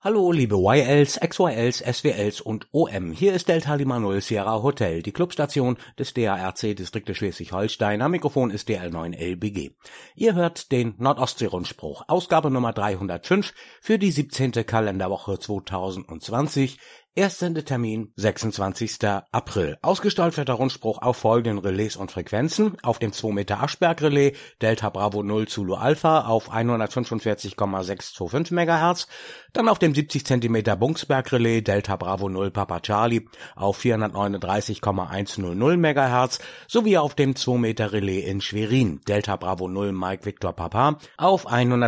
Hallo liebe YLs, XYLs, SWLs und OM, hier ist Delta Lima 0 Sierra Hotel, die Clubstation des DARC-Distriktes Schleswig-Holstein. Am Mikrofon ist DL9LBG. Ihr hört den Nordostsee-Rundspruch, Ausgabe Nummer 305 für die 17. Kalenderwoche 2020. Erster Termin 26. April. Ausgestrahlt wird der Rundspruch auf folgenden Relais und Frequenzen. Auf dem 2 Meter Aschberg-Relais Delta Bravo 0 Zulu Alpha auf 145,625 MHz. Dann auf dem 70 cm Bungsberg-Relais Delta Bravo 0 Papa Charlie auf 439,100 MHz. Sowie auf dem 2 Meter Relais in Schwerin Delta Bravo 0 Mike Victor Papa auf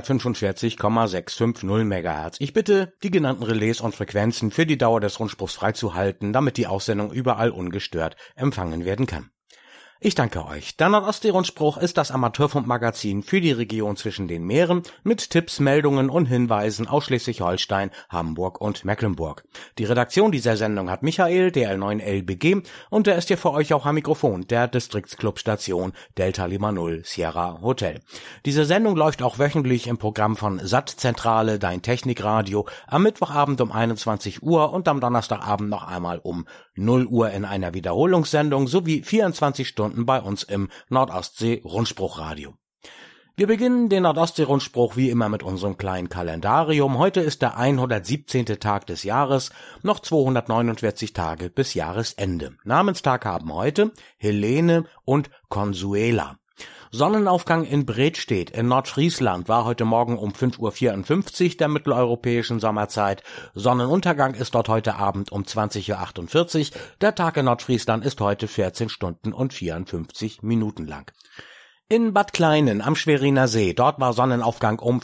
145,650 MHz. Ich bitte, die genannten Relais und Frequenzen für die Dauer des Rundspruchs freizuhalten, damit die Aussendung überall ungestört empfangen werden kann. Ich danke euch. Der Nordostsee-Rundspruch ist das Amateurfunkmagazin für die Region zwischen den Meeren mit Tipps, Meldungen und Hinweisen aus Schleswig-Holstein, Hamburg und Mecklenburg. Die Redaktion dieser Sendung hat Michael, DL9LBG, und der ist hier für euch auch am Mikrofon der Distriktsclubstation Delta Lima 0 Sierra Hotel. Diese Sendung läuft auch wöchentlich im Programm von SAT-Zentrale, dein Technikradio, am Mittwochabend um 21 Uhr und am Donnerstagabend noch einmal um 0 Uhr in einer Wiederholungssendung sowie 24 Stunden bei uns im Nordostsee-Rundspruchradio. Wir beginnen den Nordostsee-Rundspruch wie immer mit unserem kleinen Kalendarium. Heute ist der 117. Tag des Jahres, noch 249 Tage bis Jahresende. Namenstag haben heute Helene und Consuela. Sonnenaufgang in Bredstedt in Nordfriesland war heute Morgen um 5:54 Uhr der mitteleuropäischen Sommerzeit. Sonnenuntergang ist dort heute Abend um 20:48 Uhr. Der Tag in Nordfriesland ist heute 14 Stunden und 54 Minuten lang. In Bad Kleinen am Schweriner See, dort war Sonnenaufgang um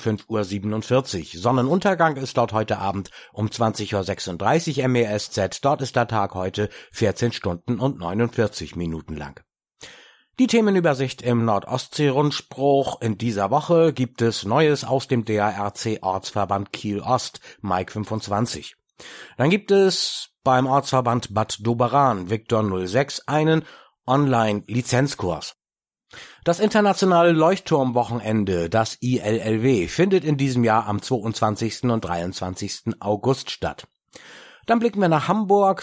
5:47 Uhr. Sonnenuntergang ist dort heute Abend um 20:36 Uhr MESZ. Dort ist der Tag heute 14 Stunden und 49 Minuten lang. Die Themenübersicht im Nordostsee-Rundspruch. In dieser Woche gibt es Neues aus dem DARC-Ortsverband Kiel-Ost, Mike 25. Dann gibt es beim Ortsverband Bad Doberan, Victor 06, einen Online-Lizenzkurs. Das internationale Leuchtturmwochenende, das ILLW, findet in diesem Jahr am 22. und 23. August statt. Dann blicken wir nach Hamburg.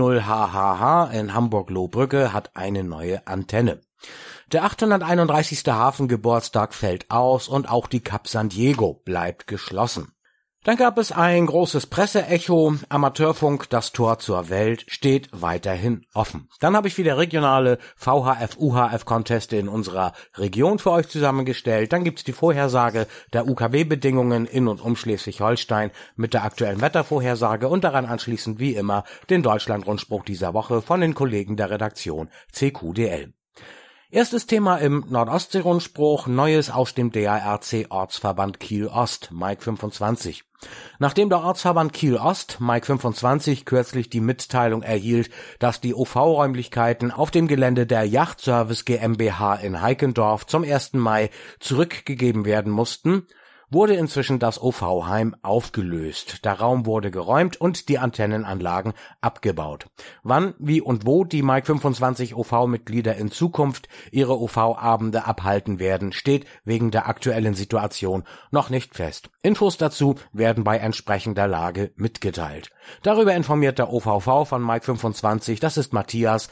DB0HHH in Hamburg-Lohbrügge hat eine neue Antenne. Der 831. Hafengeburtstag fällt aus und auch die Cap San Diego bleibt geschlossen. Dann gab es ein großes Presseecho. Amateurfunk, das Tor zur Welt, steht weiterhin offen. Dann habe ich wieder regionale VHF-UHF-Conteste in unserer Region für euch zusammengestellt. Dann gibt's die Vorhersage der UKW-Bedingungen in und um Schleswig-Holstein mit der aktuellen Wettervorhersage und daran anschließend wie immer den Deutschland-Rundspruch dieser Woche von den Kollegen der Redaktion CQDL. Erstes Thema im Nordostsee-Rundspruch, Neues aus dem DARC-Ortsverband Kiel-Ost, Mike 25. Nachdem der Ortsverband Kiel-Ost, Mike 25, kürzlich die Mitteilung erhielt, dass die OV-Räumlichkeiten auf dem Gelände der Yachtservice GmbH in Heikendorf zum 1. Mai zurückgegeben werden mussten, wurde inzwischen das OV-Heim aufgelöst. Der Raum wurde geräumt und die Antennenanlagen abgebaut. Wann, wie und wo die Mike 25 OV-Mitglieder in Zukunft ihre OV-Abende abhalten werden, steht wegen der aktuellen Situation noch nicht fest. Infos dazu werden bei entsprechender Lage mitgeteilt. Darüber informiert der OVV von Mike 25, das ist Matthias,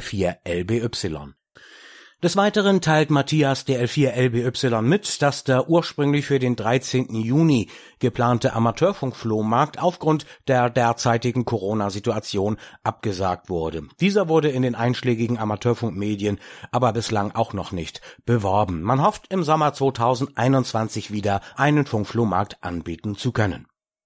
DL4LBY. Des Weiteren teilt Matthias DL4LBY mit, dass der ursprünglich für den 13. Juni geplante Amateurfunkflohmarkt aufgrund der derzeitigen Corona-Situation abgesagt wurde. Dieser wurde in den einschlägigen Amateurfunkmedien aber bislang auch noch nicht beworben. Man hofft, im Sommer 2021 wieder einen Funkflohmarkt anbieten zu können.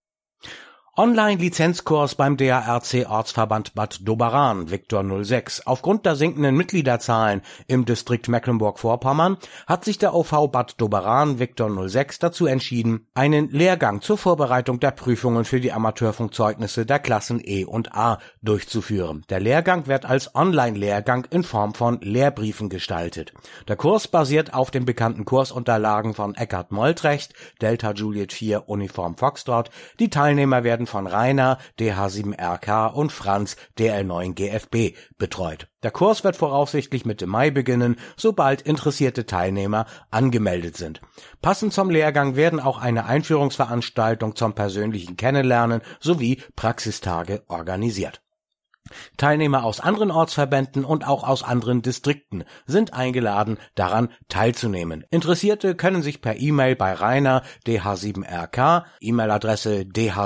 Online-Lizenzkurs beim DARC-Ortsverband Bad Doberan, Victor 06. Aufgrund der sinkenden Mitgliederzahlen im Distrikt Mecklenburg-Vorpommern hat sich der OV Bad Doberan, Victor 06, dazu entschieden, einen Lehrgang zur Vorbereitung der Prüfungen für die Amateurfunkzeugnisse der Klassen E und A durchzuführen. Der Lehrgang wird als Online-Lehrgang in Form von Lehrbriefen gestaltet. Der Kurs basiert auf den bekannten Kursunterlagen von Eckhard Moltrecht, Delta Juliet 4 Uniform Foxtrot. Die Teilnehmer werden werden von Rainer, DH7RK und Franz, DL9GFB, betreut. Der Kurs wird voraussichtlich Mitte Mai beginnen, sobald interessierte Teilnehmer angemeldet sind. Passend zum Lehrgang werden auch eine Einführungsveranstaltung zum persönlichen Kennenlernen sowie Praxistage organisiert. Teilnehmer aus anderen Ortsverbänden und auch aus anderen Distrikten sind eingeladen, daran teilzunehmen. Interessierte können sich per E-Mail bei Rainer DH7RK, E-Mail-Adresse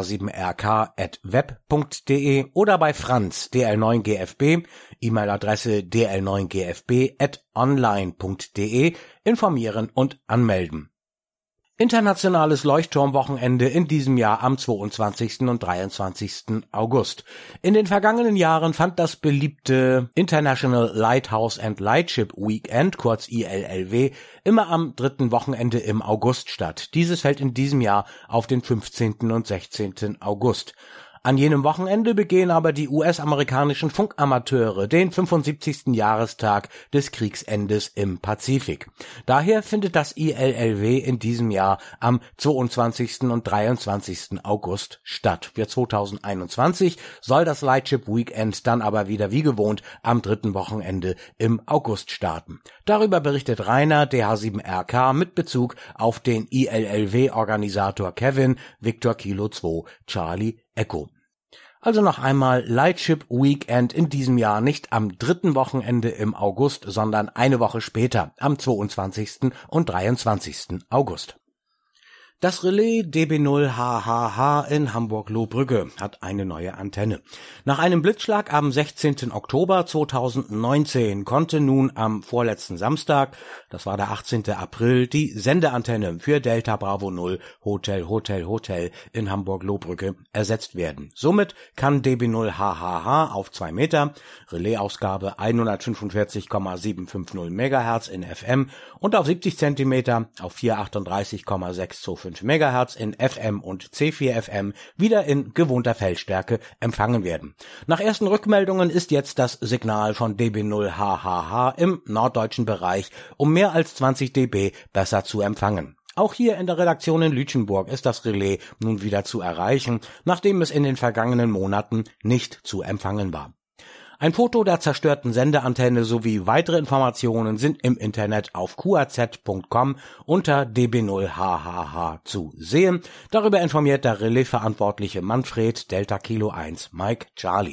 dh7rk@web.de oder bei Franz DL9GFB, E-Mail-Adresse dl9gfb@online.de informieren und anmelden. Internationales Leuchtturmwochenende in diesem Jahr am 22. und 23. August. In den vergangenen Jahren fand das beliebte International Lighthouse and Lightship Weekend, kurz ILLW, immer am 3. Wochenende im August statt. Dieses fällt in diesem Jahr auf den 15. und 16. August. An jenem Wochenende begehen aber die US-amerikanischen Funkamateure den 75. Jahrestag des Kriegsendes im Pazifik. Daher findet das ILLW in diesem Jahr am 22. und 23. August statt. Für 2021 soll das Lightship Weekend dann aber wieder wie gewohnt am 3. Wochenende im August starten. Darüber berichtet Rainer DH7RK mit Bezug auf den ILLW-Organisator Kevin Victor Kilo 2 Charlie Echo. Also noch einmal Lightship Weekend in diesem Jahr nicht am 3. Wochenende im August, sondern eine Woche später, am 22. und 23. August. Das Relais DB0HHH in Hamburg-Lohbrügge hat eine neue Antenne. Nach einem Blitzschlag am 16. Oktober 2019 konnte nun am vorletzten Samstag, das war der 18. April, die Sendeantenne für Delta Bravo 0 Hotel Hotel Hotel in Hamburg-Lohbrügge ersetzt werden. Somit kann DB0HHH auf 2 Meter, Relaisausgabe 145,750 MHz in FM und auf 70 cm auf 438,625 MHz in FM und C4FM wieder in gewohnter Feldstärke empfangen werden. Nach ersten Rückmeldungen ist jetzt das Signal von DB0HHH im norddeutschen Bereich um mehr als 20 dB besser zu empfangen. Auch hier in der Redaktion in Lütjenburg ist das Relais nun wieder zu erreichen, nachdem es in den vergangenen Monaten nicht zu empfangen war. Ein Foto der zerstörten Sendeantenne sowie weitere Informationen sind im Internet auf qaz.com unter db0hhh zu sehen. Darüber informiert der Relais-Verantwortliche Manfred Delta Kilo 1 Mike Charlie.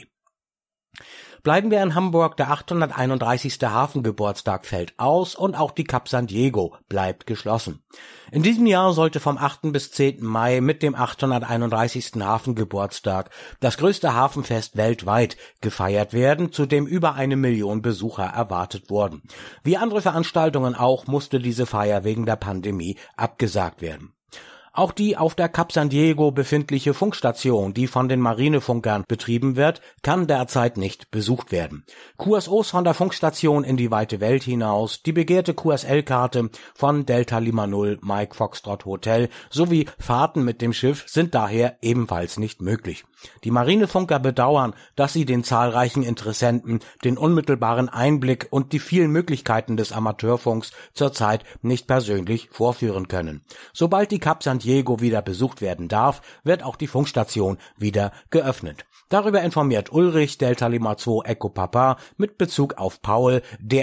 Bleiben wir in Hamburg, der 831. Hafengeburtstag fällt aus und auch die Cap San Diego bleibt geschlossen. In diesem Jahr sollte vom 8. bis 10. Mai mit dem 831. Hafengeburtstag das größte Hafenfest weltweit gefeiert werden, zu dem über 1 Million Besucher erwartet wurden. Wie andere Veranstaltungen auch, musste diese Feier wegen der Pandemie abgesagt werden. Auch die auf der Cap San Diego befindliche Funkstation, die von den Marinefunkern betrieben wird, kann derzeit nicht besucht werden. QSOs von der Funkstation in die weite Welt hinaus, die begehrte QSL-Karte von Delta Lima 0 Mike Foxtrot Hotel sowie Fahrten mit dem Schiff sind daher ebenfalls nicht möglich. Die Marinefunker bedauern, dass sie den zahlreichen Interessenten den unmittelbaren Einblick und die vielen Möglichkeiten des Amateurfunks zurzeit nicht persönlich vorführen können. Sobald die Cap San Diego wieder besucht werden darf, wird auch die Funkstation wieder geöffnet. Darüber informiert Ulrich Delta Lima 2 Echo Papa mit Bezug auf Paul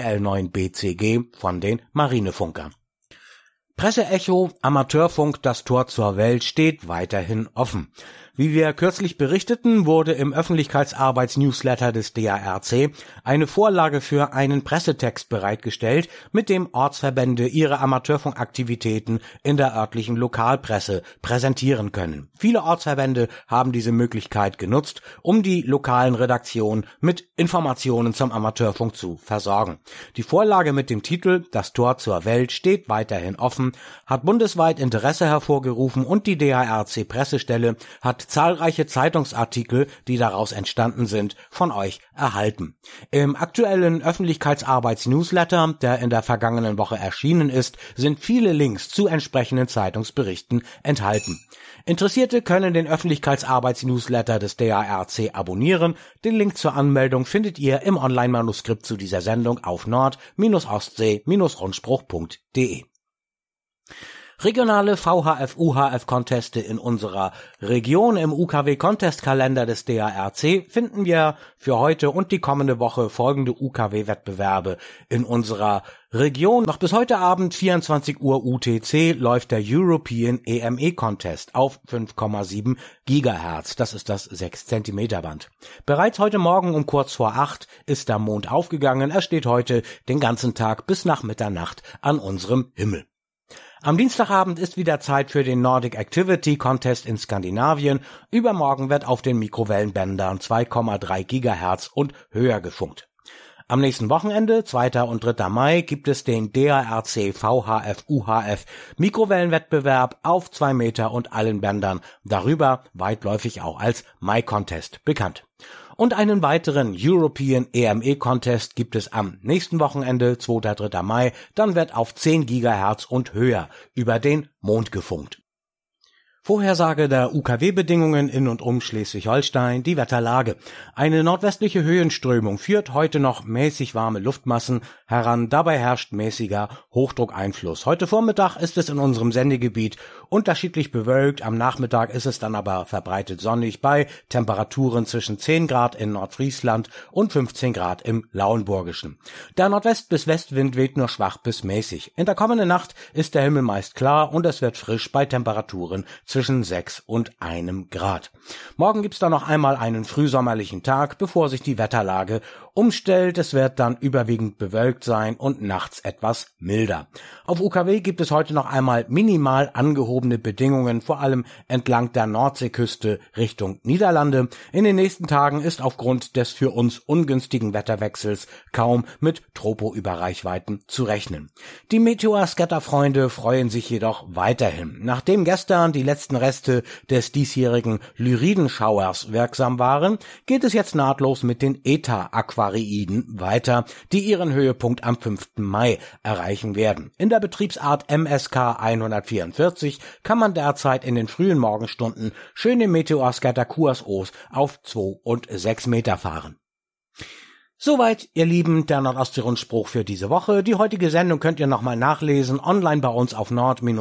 DL9BCG von den Marinefunkern. Presseecho, Amateurfunk, das Tor zur Welt steht weiterhin offen. Wie wir kürzlich berichteten, wurde im Öffentlichkeitsarbeitsnewsletter des DARC eine Vorlage für einen Pressetext bereitgestellt, mit dem Ortsverbände ihre Amateurfunkaktivitäten in der örtlichen Lokalpresse präsentieren können. Viele Ortsverbände haben diese Möglichkeit genutzt, um die lokalen Redaktionen mit Informationen zum Amateurfunk zu versorgen. Die Vorlage mit dem Titel »Das Tor zur Welt steht weiterhin offen« hat bundesweit Interesse hervorgerufen und die DARC-Pressestelle hat zahlreiche Zeitungsartikel, die daraus entstanden sind, von euch erhalten. Im aktuellen Öffentlichkeitsarbeits-Newsletter, der in der vergangenen Woche erschienen ist, sind viele Links zu entsprechenden Zeitungsberichten enthalten. Interessierte können den Öffentlichkeitsarbeits-Newsletter des DARC abonnieren. Den Link zur Anmeldung findet ihr im Online-Manuskript zu dieser Sendung auf nord-ostsee-rundspruch.de. Regionale VHF-UHF-Conteste in unserer Region im UKW-Contest-Kalender des DARC finden wir für heute und die kommende Woche folgende UKW-Wettbewerbe in unserer Region. Noch bis heute Abend 24 Uhr UTC läuft der European EME Contest auf 5,7 Gigahertz. Das ist das 6 Zentimeter Band. Bereits heute Morgen um kurz vor 8 ist der Mond aufgegangen. Er steht heute den ganzen Tag bis nach Mitternacht an unserem Himmel. Am Dienstagabend ist wieder Zeit für den Nordic Activity Contest in Skandinavien. Übermorgen wird auf den Mikrowellenbändern 2,3 Gigahertz und höher gefunkt. Am nächsten Wochenende, 2. und 3. Mai, gibt es den DARC VHF-UHF Mikrowellenwettbewerb auf 2 Meter und allen Bändern, darüber weitläufig auch als Mai Contest bekannt. Und einen weiteren European EME Contest gibt es am nächsten Wochenende, 2. 3. Mai, dann wird auf 10 Gigahertz und höher über den Mond gefunkt. Vorhersage der UKW-Bedingungen in und um Schleswig-Holstein, die Wetterlage. Eine nordwestliche Höhenströmung führt heute noch mäßig warme Luftmassen heran, dabei herrscht mäßiger Hochdruckeinfluss. Heute Vormittag ist es in unserem Sendegebiet unterschiedlich bewölkt, am Nachmittag ist es dann aber verbreitet sonnig bei Temperaturen zwischen 10 Grad in Nordfriesland und 15 Grad im Lauenburgischen. Der Nordwest- bis Westwind weht nur schwach bis mäßig. In der kommenden Nacht ist der Himmel meist klar und es wird frisch bei Temperaturen zwischen 6 und 1 Grad. Morgen gibt's dann noch einmal einen frühsommerlichen Tag, bevor sich die Wetterlage umstellt. Es wird dann überwiegend bewölkt sein und nachts etwas milder. Auf UKW gibt es heute noch einmal minimal angehobene Bedingungen, vor allem entlang der Nordseeküste Richtung Niederlande. In den nächsten Tagen ist aufgrund des für uns ungünstigen Wetterwechsels kaum mit Tropo-Überreichweiten zu rechnen. Die Meteor-Scatter-Freunde freuen sich jedoch weiterhin. Nachdem gestern die letzten Reste des diesjährigen Lyridenschauers wirksam waren, geht es jetzt nahtlos mit den Eta-Aquariden weiter, die ihren Höhepunkt am 5. Mai erreichen werden. In der Betriebsart MSK 144 kann man derzeit in den frühen Morgenstunden schöne Meteor-Scatter-QSOs auf 2 und 6 Meter fahren. Soweit, ihr Lieben, der Nordostsee-Rundspruch für diese Woche. Die heutige Sendung könnt ihr nochmal nachlesen, online bei uns auf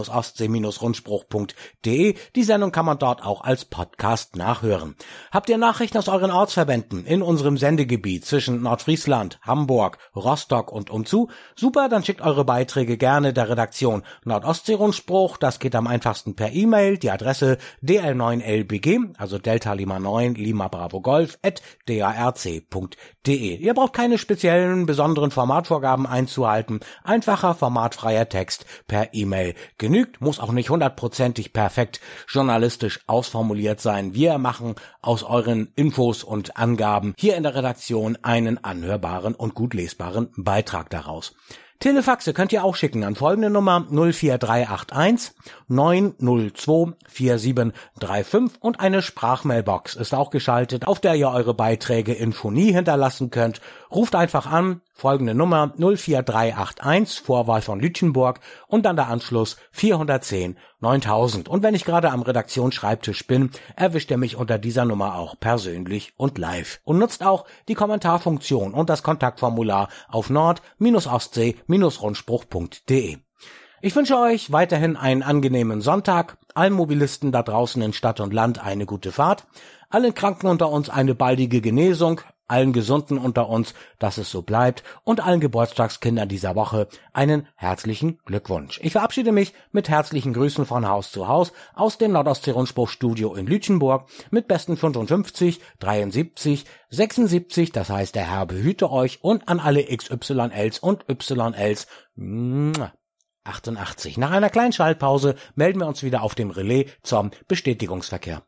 nord-ostsee-rundspruch.de. Die Sendung kann man dort auch als Podcast nachhören. Habt ihr Nachrichten aus euren Ortsverbänden in unserem Sendegebiet zwischen Nordfriesland, Hamburg, Rostock und umzu? Super, dann schickt eure Beiträge gerne der Redaktion Nordostsee-Rundspruch. Das geht am einfachsten per E-Mail. Die Adresse dl9lbg, also Delta Lima 9 Lima Bravo Golf @darc.de. Ihr braucht keine speziellen, besonderen Formatvorgaben einzuhalten. Einfacher, formatfreier Text per E-Mail genügt, muss auch nicht 100%ig perfekt journalistisch ausformuliert sein. Wir machen aus euren Infos und Angaben hier in der Redaktion einen anhörbaren und gut lesbaren Beitrag daraus. Telefaxe könnt ihr auch schicken an folgende Nummer 04381 902 4735 und eine Sprachmailbox ist auch geschaltet, auf der ihr eure Beiträge in Phonie hinterlassen könnt. Ruft einfach an, folgende Nummer 04381, Vorwahl von Lütjenburg und dann der Anschluss 410 9000. Und wenn ich gerade am Redaktionsschreibtisch bin, erwischt ihr mich unter dieser Nummer auch persönlich und live. Und nutzt auch die Kommentarfunktion und das Kontaktformular auf nord-ostsee-rundspruch.de. Ich wünsche euch weiterhin einen angenehmen Sonntag, allen Mobilisten da draußen in Stadt und Land eine gute Fahrt, allen Kranken unter uns eine baldige Genesung, allen Gesunden unter uns, dass es so bleibt und allen Geburtstagskindern dieser Woche einen herzlichen Glückwunsch. Ich verabschiede mich mit herzlichen Grüßen von Haus zu Haus aus dem Nordostsee-Rundspruch-Studio in Lütjenburg mit besten 55, 73, 76, das heißt der Herr behüte euch und an alle XYLs und YLs 88. Nach einer kleinen Schaltpause melden wir uns wieder auf dem Relais zum Bestätigungsverkehr.